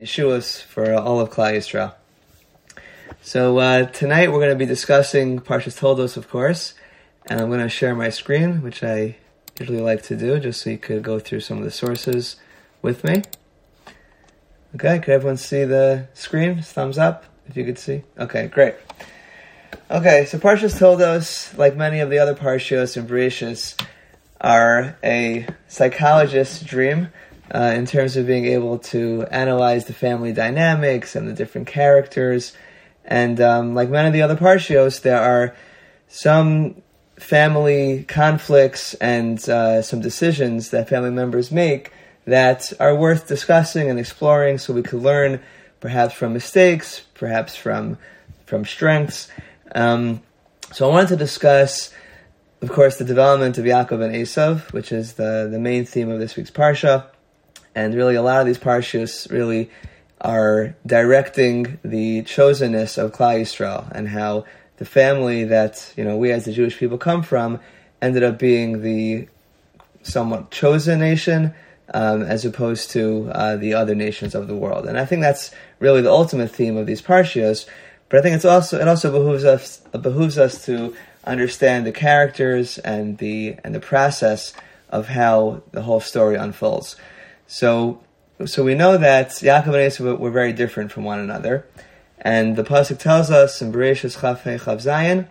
Yeshuas for all of Klal Yisrael. So tonight we're going to be discussing Parshas Toldos, of course, and I'm going to share my screen, which I usually like to do, just so you could go through some of the sources with me. Okay, could everyone see the screen? Thumbs up, if you could see. Okay, great. Okay, so Parshas Toldos, like many of the other Parshios and Bereshis, are a psychologist's dream. In terms of being able to analyze the family dynamics and the different characters. And like many of the other Parshios, there are some family conflicts and some decisions that family members make that are worth discussing and exploring, so we could learn perhaps from mistakes, perhaps from strengths. So I wanted to discuss, of course, the development of Yaakov and Esav, which is the main theme of this week's Parsha. And really, a lot of these parshas really are directing the chosenness of Klal Yisrael and how the family that we as the Jewish people come from ended up being the somewhat chosen nation as opposed to the other nations of the world. And I think that's really the ultimate theme of these parshas. But I think it also behooves us to understand the characters and the process of how the whole story unfolds. So we know that Yaakov and Esav were very different from one another, and the pasuk tells us in Bereshis Chaf Hey Chaf Zayin,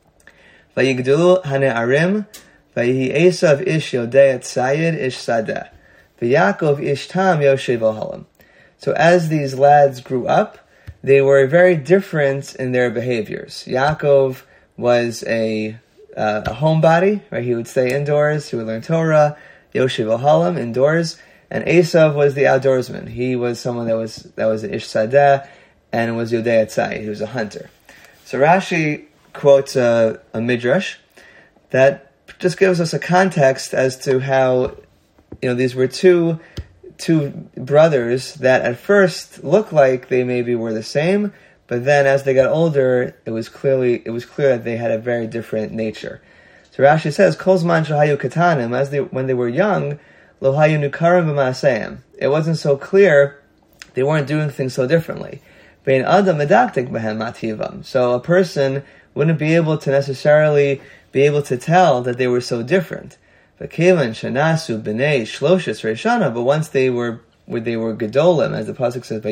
Vayigdulu hane'arim, Vayihi Esav ish yodei tzayid ish sadeh, V'Yaakov ish tam yoshev ohalim. So as these lads grew up, they were very different in their behaviors. Yaakov was a homebody, right? He would stay indoors, he would learn Torah, yoshev ohalim, indoors. And Esav was the outdoorsman. He was someone that was an Ish Sadeh and was Yodei Tzai. He was a hunter. So Rashi quotes a midrash that just gives us a context as to how these were two brothers that at first looked like they maybe were the same, but then as they got older, it was clear that they had a very different nature. So Rashi says, Kol zman shahayu katanim, when they were young, it wasn't so clear, they weren't doing things so differently. So a person wouldn't be able to necessarily be able to tell that they were so different. But once they were gedolim, as the pasuk says,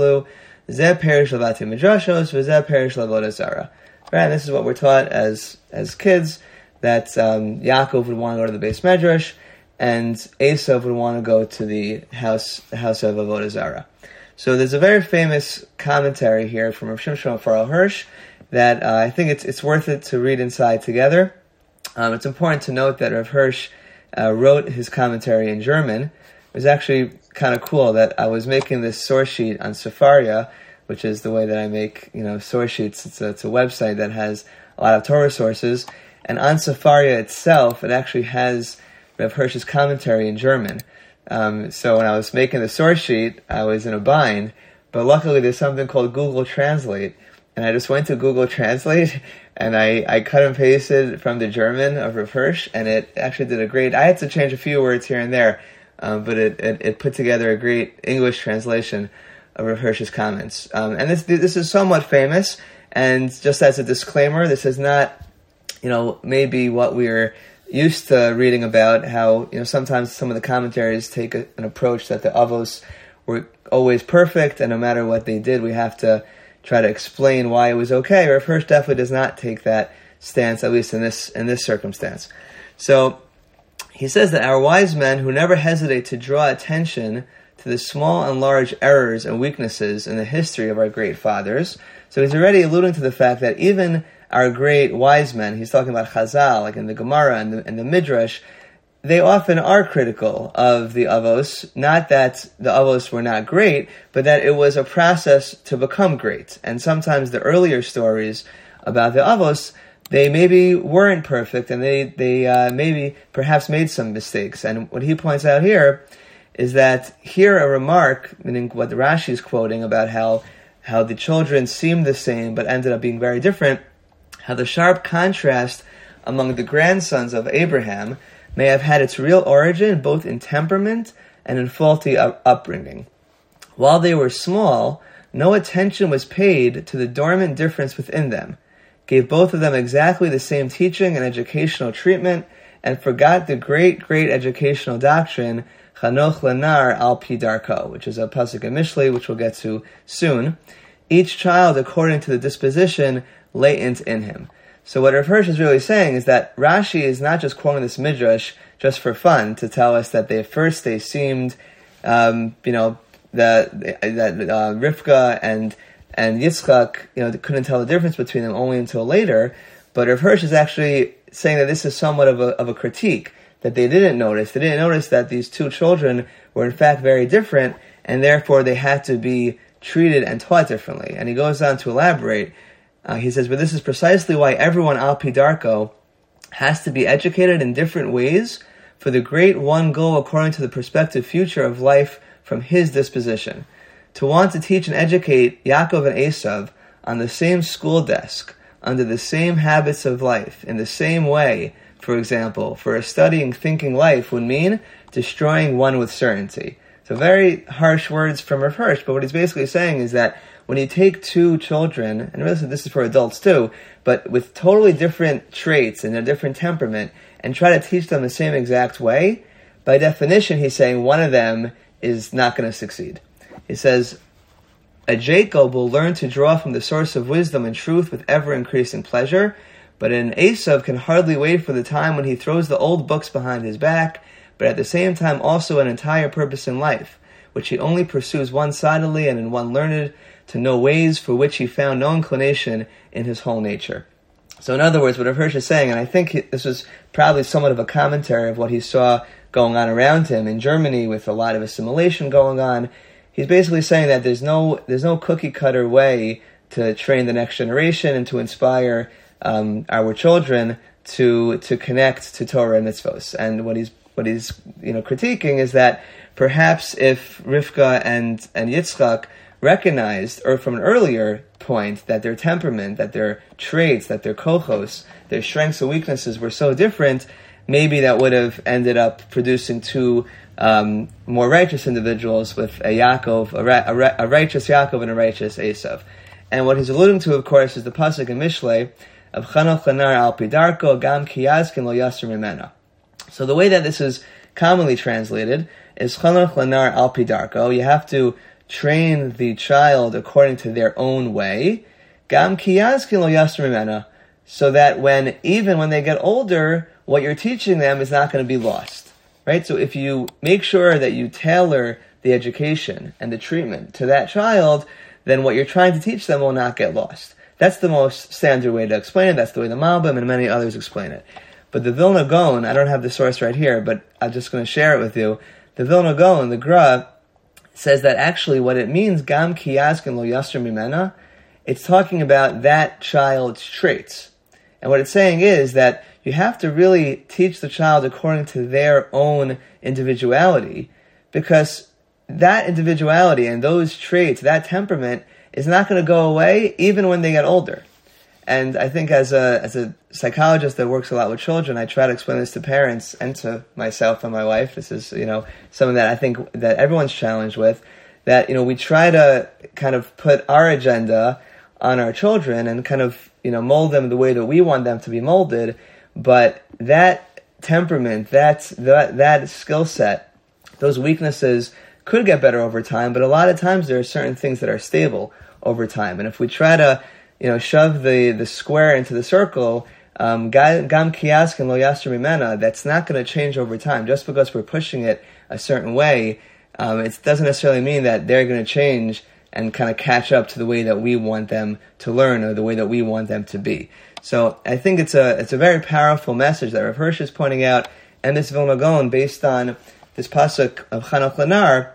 right, this is what we're taught as kids, that Yaakov would want to go to the Beis Medrash, and Esav would want to go to the house of Avodah Zarah. So there's a very famous commentary here from Rav Shimshon Farel Hirsch that I think it's worth it to read inside together. It's important to note that Rav Hirsch wrote his commentary in German. It was actually kind of cool that I was making this source sheet on Sefaria, which is the way that I make source sheets. It's a website that has a lot of Torah sources, and on Sefaria itself, it actually has Rav Hirsch's commentary in German. So when I was making the source sheet, I was in a bind, but luckily there's something called Google Translate, and I just went to Google Translate, and I cut and pasted from the German of Rav Hirsch, and it actually did I had to change a few words here and there, but it put together a great English translation of Rav Hirsch's comments. And this is somewhat famous, and just as a disclaimer, this is not, maybe what we're used to reading about, how sometimes some of the commentaries take an approach that the Avos were always perfect, and no matter what they did, we have to try to explain why it was okay. Rav Hirsch definitely does not take that stance, at least in this circumstance. So he says that our wise men, who never hesitate to draw attention to the small and large errors and weaknesses in the history of our great fathers. So he's already alluding to the fact that even our great wise men, he's talking about Chazal, like in the Gemara and the Midrash, they often are critical of the Avos. Not that the Avos were not great, but that it was a process to become great. And sometimes the earlier stories about the Avos, they maybe weren't perfect, and they maybe perhaps made some mistakes. And what he points out here is that here a remark, meaning what Rashi is quoting about how the children seemed the same but ended up being very different, how the sharp contrast among the grandsons of Abraham may have had its real origin both in temperament and in faulty upbringing. While they were small, no attention was paid to the dormant difference within them, gave both of them exactly the same teaching and educational treatment, and forgot the great educational doctrine, Chanoch Lanar al Pi Darko, which is a pasuk in Mishlei, which we'll get to soon. Each child according to the disposition latent in him. So what Rav Hirsch is really saying is that Rashi is not just quoting this midrash just for fun to tell us that they seemed, that Rivka and Yitzchak, they couldn't tell the difference between them only until later. But Rav Hirsch is actually saying that this is somewhat of a critique, that they didn't notice. They didn't notice that these two children were in fact very different, and therefore they had to be treated and taught differently. And he goes on to elaborate. He says, but this is precisely why everyone al pi darko has to be educated in different ways for the great one goal according to the prospective future of life from his disposition. To want to teach and educate Yaakov and Esav on the same school desk, under the same habits of life, in the same way, for example, for a studying, thinking life would mean destroying one with certainty. So very harsh words from Rav Hirsch, but what he's basically saying is that when you take two children, and really this is for adults too, but with totally different traits and a different temperament, and try to teach them the same exact way, by definition he's saying one of them is not going to succeed. He says, a Jacob will learn to draw from the source of wisdom and truth with ever-increasing pleasure, but an Esav can hardly wait for the time when he throws the old books behind his back, but at the same time also an entire purpose in life, which he only pursues one-sidedly and in one learned, to know ways for which he found no inclination in his whole nature. So in other words, what Rav Hirsch is saying, and I think this was probably somewhat of a commentary of what he saw going on around him in Germany with a lot of assimilation going on, he's basically saying that there's no cookie cutter way to train the next generation and to inspire our children to connect to Torah and mitzvos. And what he's critiquing is that perhaps if Rivka and Yitzchak recognized, or from an earlier point, that their temperament, that their traits, that their kochos, their strengths and weaknesses were so different, maybe that would have ended up producing two more righteous individuals with a Yaakov, a righteous Yaakov and a righteous Esav. And what he's alluding to, of course, is the pasuk in Mishlei of Chanoch Lanar al Pi Darko Gam Ki Yazkin Lo Yasser Mimena. So the way that this is commonly translated is Chanoch Lanar al Pi Darko. You have to train the child according to their own way, Gam Ki Yazkin Lo Yasser Mimena, so that even when they get older, what you're teaching them is not going to be lost. Right? So if you make sure that you tailor the education and the treatment to that child, then what you're trying to teach them will not get lost. That's the most standard way to explain it. That's the way the Malbim and many others explain it. But the Vilna Gaon, I don't have the source right here, but I'm just going to share it with you. The Vilna Gaon, the Gra, says that actually what it means, Gam Ki Yazkin Lo Yasser Mimena, it's talking about that child's traits. And what it's saying is that you have to really teach the child according to their own individuality, because that individuality and those traits, that temperament, is not going to go away even when they get older. And I think as a psychologist that works a lot with children, I try to explain this to parents and to myself and my wife. This is, something that I think that everyone's challenged with, that, we try to kind of put our agenda on our children and kind of, mold them the way that we want them to be molded. But that temperament, that skill set, those weaknesses could get better over time, but a lot of times there are certain things that are stable over time. And if we try to, shove the square into the circle, Gam Ki Yazkin Lo Yasser Mimena, that's not going to change over time. Just because we're pushing it a certain way, it doesn't necessarily mean that they're going to change and kind of catch up to the way that we want them to learn or the way that we want them to be. So I think it's a very powerful message that Rav Hirsch is pointing out, and this Vilna Gaon, based on this pasuk of Chanoch Lanar,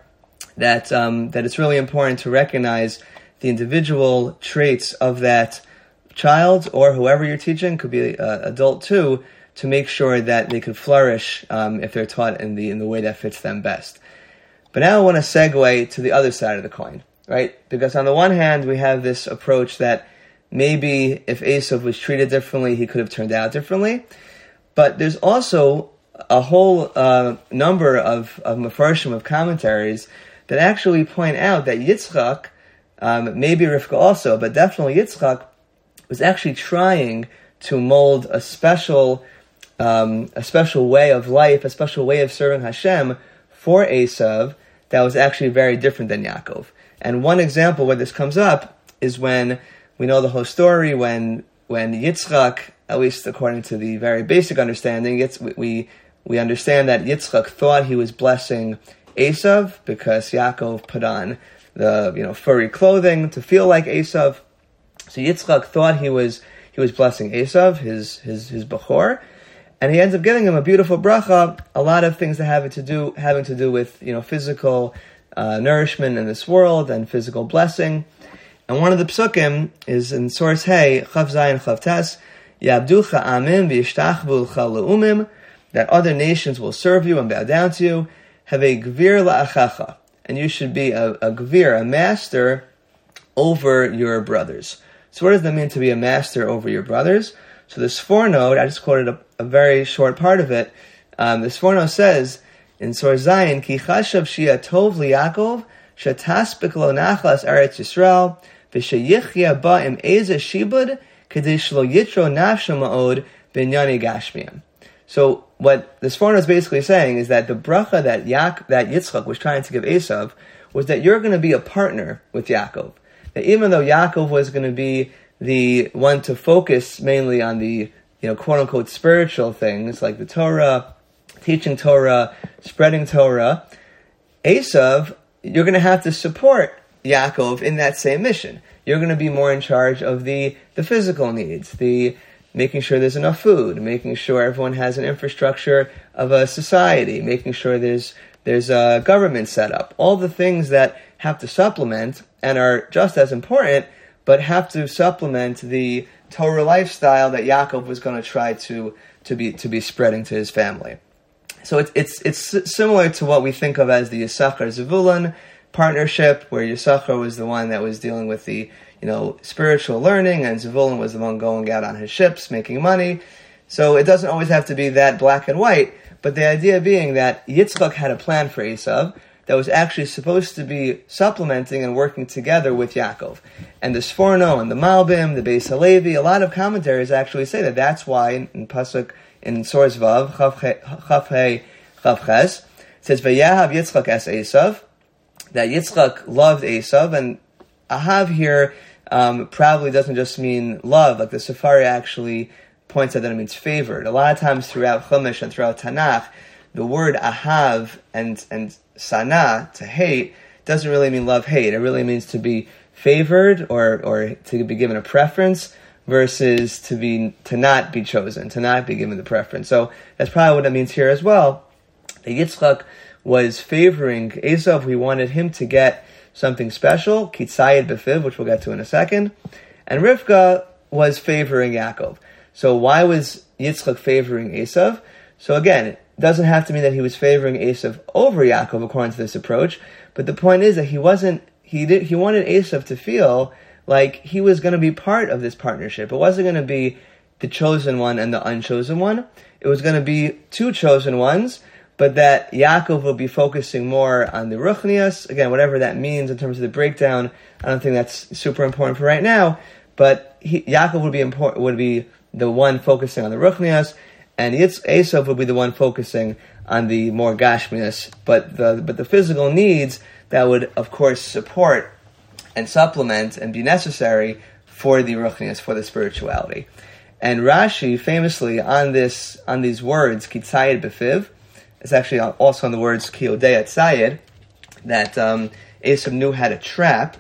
that it's really important to recognize the individual traits of that child or whoever you're teaching, could be adult too, to make sure that they could flourish if they're taught in the way that fits them best. But now I want to segue to the other side of the coin, right? Because on the one hand, we have this approach that maybe if Esav was treated differently, he could have turned out differently. But there's also a whole number of mafarshim, of commentaries, that actually point out that Yitzchak, maybe Rivka also, but definitely Yitzchak, was actually trying to mold a special way of life, a special way of serving Hashem for Esav that was actually very different than Yaakov. And one example where this comes up is when we know the whole story, when Yitzchak, at least according to the very basic understanding, we understand that Yitzchak thought he was blessing Esav because Yaakov put on the furry clothing to feel like Esav. So Yitzchak thought he was blessing Esav, his Bechor, and he ends up giving him a beautiful bracha, a lot of things that having to do with physical nourishment in this world and physical blessing. And one of the psukim is in source Hey, Chav Zayin Chav Tes, Yabducha Amim v'yishtachvu l'cha le'umim, that other nations will serve you and bow down to you. Have a gvir la'achacha, and you should be a gvir, a master over your brothers. So what does that mean to be a master over your brothers? So the Sforno, I just quoted a very short part of it. The Sforno says in source Zayin, Ki chashav shia tov liYakov, shataspik lo nachlas Eretz Yisrael, v'sheyichya ba im eze shibud, kedei shlo yitro nafsho ma'od b'inyani gashmiyam. So what the Sforno is basically saying is that the bracha that Yitzchak was trying to give Esav was that you're going to be a partner with Yaakov. That even though Yaakov was going to be the one to focus mainly on the quote-unquote spiritual things like the Torah, teaching Torah, spreading Torah, Esav, you're going to have to support Yaakov in that same mission. You're going to be more in charge of the physical needs, the making sure there's enough food, making sure everyone has an infrastructure of a society, making sure there's a government set up. All the things that have to supplement and are just as important, but have to supplement the Torah lifestyle that Yaakov was going to try to be spreading to his family. So it's similar to what we think of as the Yisachar Zevulun partnership, where Yisachar was the one that was dealing with the spiritual learning, and Zevulun was the one going out on his ships, making money. So it doesn't always have to be that black and white, but the idea being that Yitzchak had a plan for Esav that was actually supposed to be supplementing and working together with Yaakov. And the Sforno and the Malbim, the Beis Halevi, a lot of commentaries actually say that that's why in Pasuk, in Source Vav, Chav Hei, Chav Ches, it says, Vayahav Yitzchak es Esav, that Yitzchak loved Esav, and Ahav here probably doesn't just mean love, like the Safari actually points out that it means favored. A lot of times throughout Chumash and throughout Tanakh, the word Ahav and Sana, to hate, doesn't really mean love-hate. It really means to be favored or to be given a preference versus to not be chosen, to not be given the preference. So that's probably what it means here as well. That Yitzchak was favoring Esav. We wanted him to get something special, Kitzayid Befiv, which we'll get to in a second. And Rivka was favoring Yaakov. So why was Yitzchak favoring Esav? So again, it doesn't have to mean that he was favoring Esav over Yaakov according to this approach, but the point is that he wanted Esav to feel like he was going to be part of this partnership. It wasn't going to be the chosen one and the unchosen one. It was going to be two chosen ones, but that Yaakov will be focusing more on the Ruchnias. Again, whatever that means in terms of the breakdown, I don't think that's super important for right now, but Yaakov would be the one focusing on the Ruchnias, and Esav would be the one focusing on the more Gashmias, but the physical needs that would, of course, support and supplement and be necessary for the Ruchnias, for the spirituality. And Rashi, famously, on these words, Kitzayid Befiv, it's actually also on the words Ki Odei Tzayid, that Esav knew how to trap.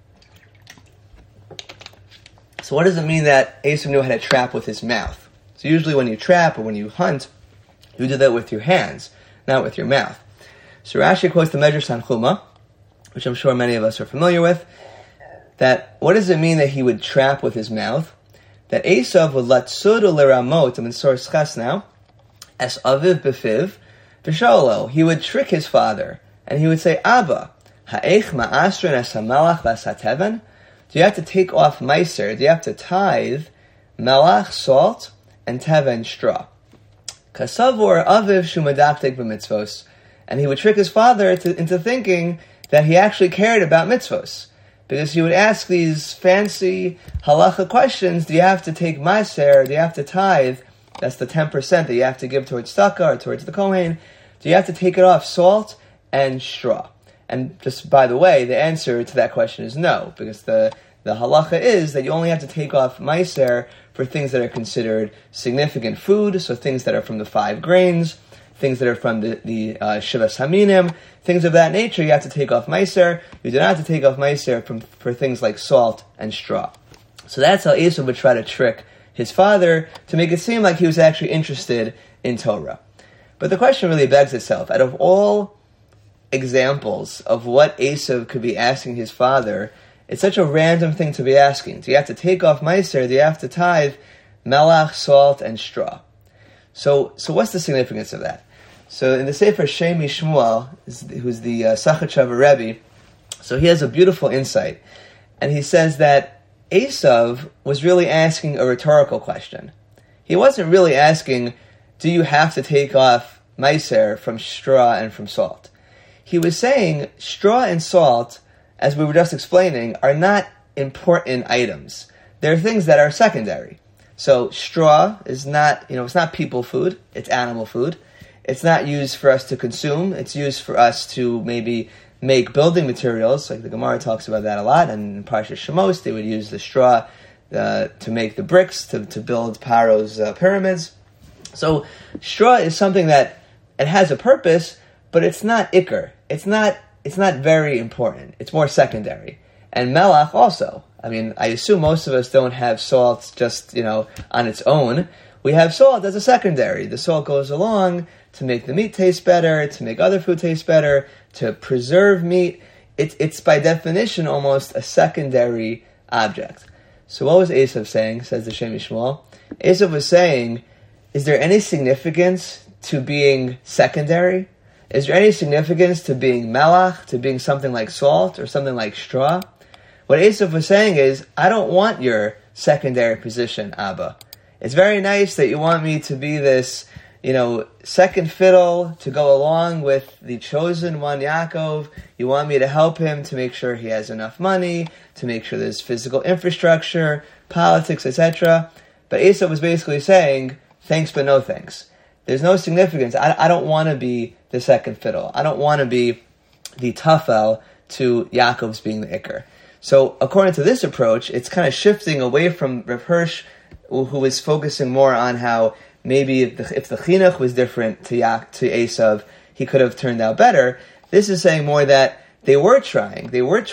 So what does it mean that Esav knew how to trap with his mouth? So usually when you trap or when you hunt, you do that with your hands, not with your mouth. So Rashi quotes the Medrash Tanchuma, which I'm sure many of us are familiar with, that what does it mean that he would trap with his mouth? That Esav would let Sudu Leramot, I'm in Source Ches now, as Aviv Befiv, V'Sholo, he would trick his father, and he would say, Abba, ha'ech ma'asrin es ha'malach vas ha'teven? Do you have to take off meiser? Do you have to tithe melach, salt, and teven, straw? Kasavor aviv shumadaptik b'mitzvos. And he would trick his father into thinking that he actually cared about mitzvos. Because he would ask these fancy halacha questions: do you have to take maaser? Do you have to tithe? That's the 10% that you have to give towards tzedakah or towards the kohen. Do you have to take it off salt and straw? And just by the way, the answer to that question is no, because the halacha is that you only have to take off maaser for things that are considered significant food, so things that are from the 5 grains, things that are from the Shivas Haminim, things of that nature. You have to take off maaser. You do not have to take off maaser for things like salt and straw. So that's how Esav would try to trick his father to make it seem like he was actually interested in Torah. But the question really begs itself: out of all examples of what Esav could be asking his father, it's such a random thing to be asking. Do you have to take off maaser? Do you have to tithe melach, salt, and straw? So what's the significance of that? So in the Sefer Shem MiShmuel, who's the Sachatshava Rebbe, so he has a beautiful insight. And he says that Esav was really asking a rhetorical question. He wasn't really asking, do you have to take off maaser from straw and from salt? He was saying straw and salt, as we were just explaining, are not important items. They're things that are secondary. So straw is not, it's not people food, it's animal food. It's not used for us to consume. It's used for us to maybe make building materials, like the Gemara talks about that a lot, and in Parshas Shemos, they would use the straw to make the bricks, to build Paro's pyramids. So straw is something that it has a purpose, but it's not ikar. It's not very important. It's more secondary. And melach also. I mean, I assume most of us don't have salt just, on its own. We have salt as a secondary. The salt goes along to make the meat taste better, to make other food taste better, to preserve meat. It's by definition almost a secondary object. So what was Esav saying, says the Shem MiShmuel? Esav was saying, is there any significance to being secondary? Is there any significance to being melach, to being something like salt or something like straw? What Esav was saying is, I don't want your secondary position, Abba. It's very nice that you want me to be this, second fiddle to go along with the chosen one, Yaakov. You want me to help him to make sure he has enough money, to make sure there's physical infrastructure, politics, etc. But Esav was basically saying, thanks but no thanks. There's no significance. I don't want to be the second fiddle. I don't want to be the tafel to Yaakov's being the ikar. So according to this approach, it's kind of shifting away from Rav Hirsch, who is focusing more on how maybe if the chinuch was different to Esav, he could have turned out better. This is saying more that they were trying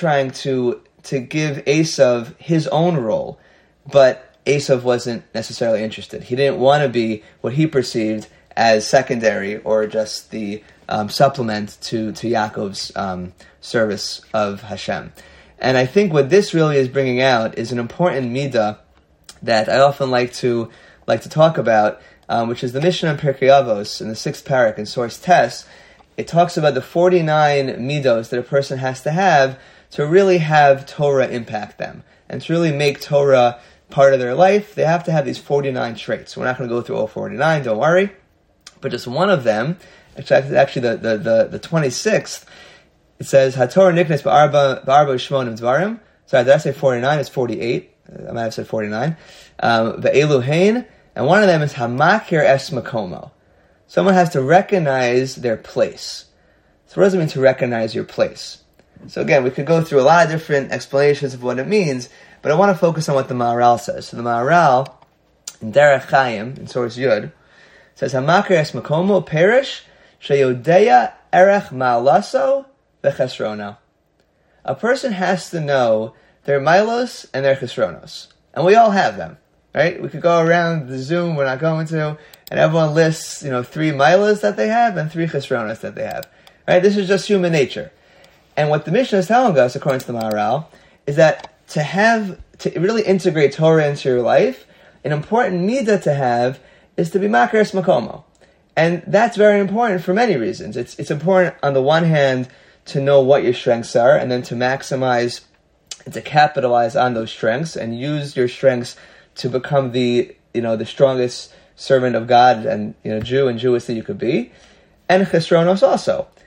to give Esav his own role, but Esav wasn't necessarily interested. He didn't want to be what he perceived as secondary or just the supplement to Yaakov's service of Hashem. And I think what this really is bringing out is an important midah that I often like to talk about, which is the Mishnah in Pirkei Avos in the 6th parak in Source Test. It talks about the 49 midos that a person has to have to really have Torah impact them and to really make Torah part of their life. They have to have these 49 traits. We're not going to go through all 49, don't worry. But just one of them, actually the 26th, it says, HaTorah niknes ba'arba u'shmonim dvarim. Sorry, did I say 49? It's 48. I might have said 49. Ve'elu hein. And one of them is Hamakir es makomo. Someone has to recognize their place. So what does it mean to recognize your place? So again, we could go through a lot of different explanations of what it means, but I want to focus on what the Maharal says. So the Maharal, in Derech Chaim, in source Yud, says, Hamakir es makomo perish sheyodeya erech ma'alaso v'chesrono. A person has to know their milos and their chesronos. And we all have them, right? We could go around the Zoom, we're not going to, and everyone lists, 3 milos that they have and 3 chesronos that they have, right? This is just human nature. And what the Mishnah is telling us, according to the Maharal, is that to really integrate Torah into your life, an important midah to have is to be makar es makomo. And that's very important for many reasons. It's important, on the one hand, to know what your strengths are, and then to maximize and to capitalize on those strengths and use your strengths to become the strongest servant of God and Jew and Jewess that you could be. And chesronos also.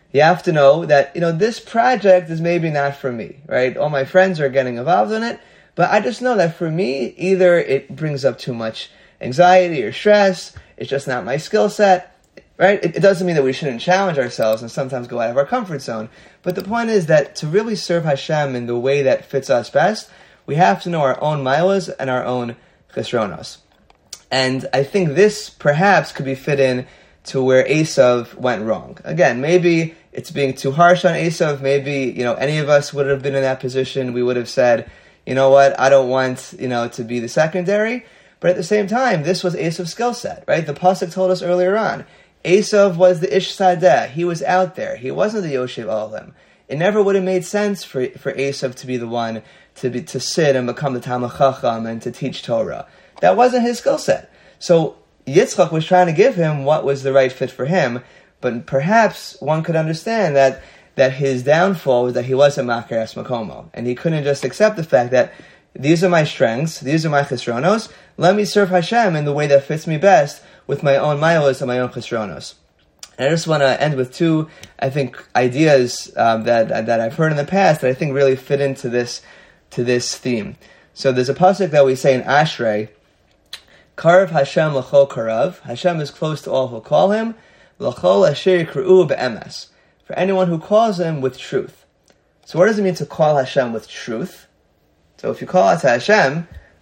You have to know that, this project is maybe not for me, right? All my friends are getting involved in it, but I just know that for me, either it brings up too much anxiety or stress, it's just not my skill set, right? It doesn't mean that we shouldn't challenge ourselves and sometimes go out of our comfort zone. But the point is that to really serve Hashem in the way that fits us best, we have to know our own milas and our own chesronos. And I think this perhaps could be fit in to where Esav went wrong. Again, maybe it's being too harsh on Esav. Maybe, any of us would have been in that position. We would have said, you know what, I don't want, to be the secondary. But at the same time, this was Esav's skill set, right? The Pasuk told us earlier on, Esav was the Ish Sadeh. He was out there. He wasn't the Yoshev Olim. It never would have made sense for Esav to be the one to sit and become the Talmid Chacham and to teach Torah. That wasn't his skill set. So Yitzchak was trying to give him what was the right fit for him, but perhaps one could understand that his downfall was that he wasn't Makar Es Makomo, and he couldn't just accept the fact that these are my strengths, these are my chesronos, let me serve Hashem in the way that fits me best with my own milos and my own chesronos. And I just want to end with two, I think, ideas that I've heard in the past that I think really fit into this theme. So there's a pasuk that we say in Ashrei, Karav Hashem l'chol karav, Hashem is close to all who call him, l'chol asher yikre'u be'emes, for anyone who calls him with truth. So what does it mean to call Hashem with truth? So if you call out to Hashem,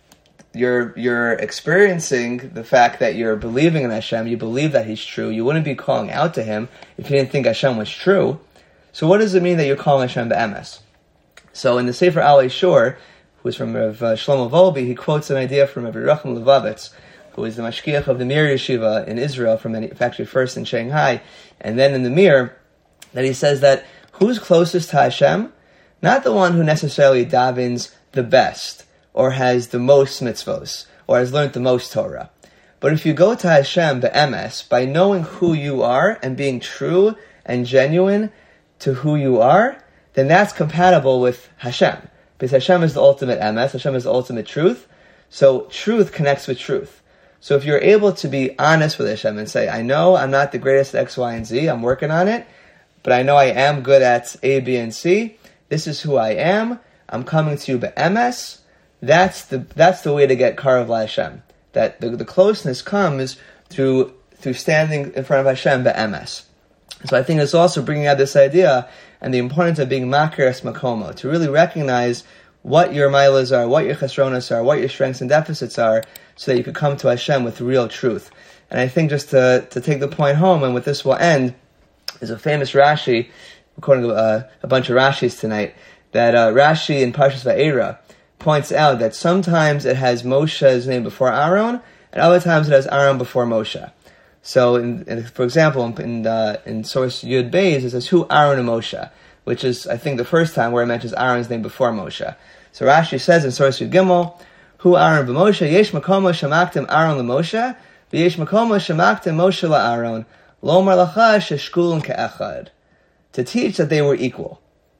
you're experiencing the fact that you're believing in Hashem, you believe that He's true. You wouldn't be calling out to Him if you didn't think Hashem was true. So what does it mean that you're calling Hashem be'emes? So in the Sefer Alei Shor, who is from Rav Shlomo Volbe, he quotes an idea from Rav Yerucham Levavitz, who is the mashgiach of the Mir Yeshiva in Israel, actually first in Shanghai, and then in the Mir, that he says that who's closest to Hashem? Not the one who necessarily davens the best, or has the most mitzvos, or has learned the most Torah. But if you go to Hashem be'emes, by knowing who you are and being true and genuine to who you are, then that's compatible with Hashem. Because Hashem is the ultimate emes, Hashem is the ultimate truth, so truth connects with truth. So if you're able to be honest with Hashem and say, I know I'm not the greatest at X, Y, and Z, I'm working on it, but I know I am good at A, B, and C, this is who I am, I'm coming to you be'emes, that's the way to get Karav LaHashem. That the closeness comes through standing in front of Hashem be'emes. So I think it's also bringing out this idea and the importance of being Makar Es Makomo, to really recognize what your milas are, what your chesronos are, what your strengths and deficits are, so that you could come to Hashem with real truth. And I think just to take the point home, and with this we'll end, is a famous Rashi, we're quoting a bunch of Rashis tonight, that Rashi in Parshas Va'era points out that sometimes it has Moshe's name before Aaron, and other times it has Aaron before Moshe. So, for example, in source Yud Beis, it says, who Aaron and Moshe, which is, I think, the first time where it mentions Aaron's name before Moshe. So Rashi says in source Yud Gimel, who Aaron b'Moshe, yesh makomo shemaktim Aaron l'Moshe, v'yesh makomo shemaktim Moshe la'Aaron, lomar lacha sheshkulun ke'echad, to teach that they were equal.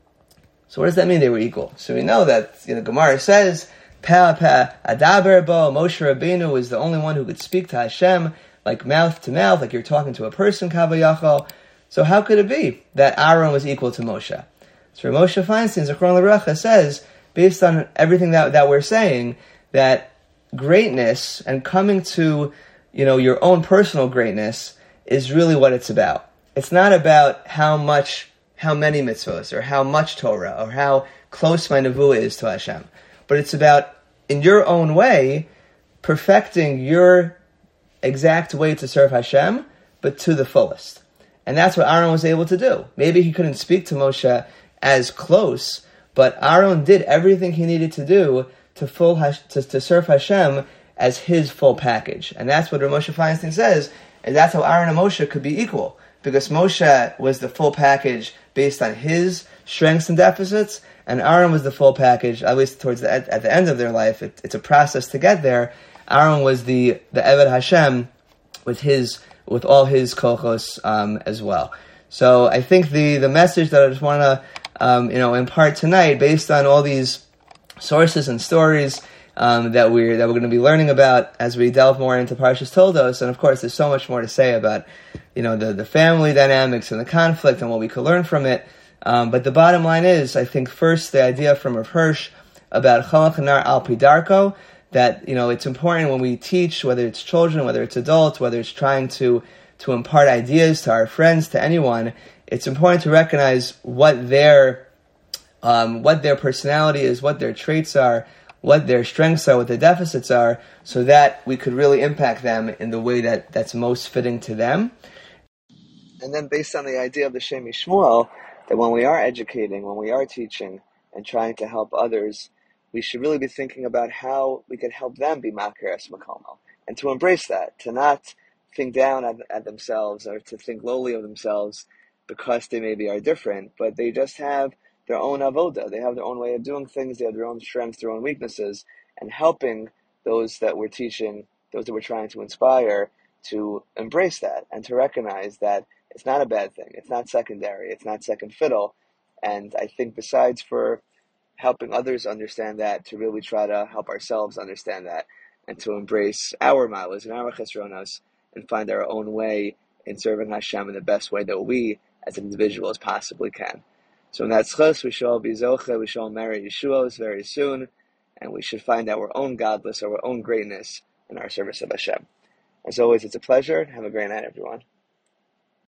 So what does that mean, they were equal? So we know that, Gemara says, Peh adaber bo, Moshe Rabbeinu was the only one who could speak to Hashem, like mouth to mouth, like you're talking to a person, kavayachal. So how could it be that Aaron was equal to Moshe? So Moshe Feinstein, Zichron L'Bracha, says, based on everything that we're saying, that greatness and coming to, your own personal greatness is really what it's about. It's not about how many mitzvos, or how much Torah, or how close my nevuah is to Hashem. But it's about, in your own way, perfecting your exact way to serve Hashem, but to the fullest. And that's what Aaron was able to do. Maybe he couldn't speak to Moshe as close, but Aaron did everything he needed to do to serve Hashem as his full package. And that's what Moshe Feinstein says, and that's how Aaron and Moshe could be equal. Because Moshe was the full package based on his strengths and deficits, and Aaron was the full package, at least at the end of their life. It's a process to get there. Aaron was the Eved Hashem with all his kochos as well. So I think the message that I just want to impart tonight, based on all these sources and stories that we're going to be learning about as we delve more into Parshas Toldos, and of course there's so much more to say about the family dynamics and the conflict and what we could learn from it. But the bottom line is, I think first the idea from Rav Hirsch about Chalach Nar al Pidarko, that it's important when we teach, whether it's children, whether it's adults, whether it's trying to impart ideas to our friends, to anyone, it's important to recognize what their personality is, what their traits are, what their strengths are, what their deficits are, so that we could really impact them in the way that's most fitting to them. And then based on the idea of the Shem Shmuel, that when we are educating, when we are teaching and trying to help others, we should really be thinking about how we can help them be Makir Es Makomo, and to embrace that, to not think down at themselves or to think lowly of themselves because they maybe are different, but they just have their own avoda, they have their own way of doing things, they have their own strengths, their own weaknesses, and helping those that we're teaching, those that we're trying to inspire, to embrace that and to recognize that it's not a bad thing, it's not secondary, it's not second fiddle. And I think besides for helping others understand that, to really try to help ourselves understand that and to embrace our malas and our chesronos and find our own way in serving Hashem in the best way that we as individuals possibly can. So in that schus, we shall be zoche, we shall marry Yeshuos very soon, and we should find our own godless, our own greatness in our service of Hashem. As always, it's a pleasure. Have a great night, everyone.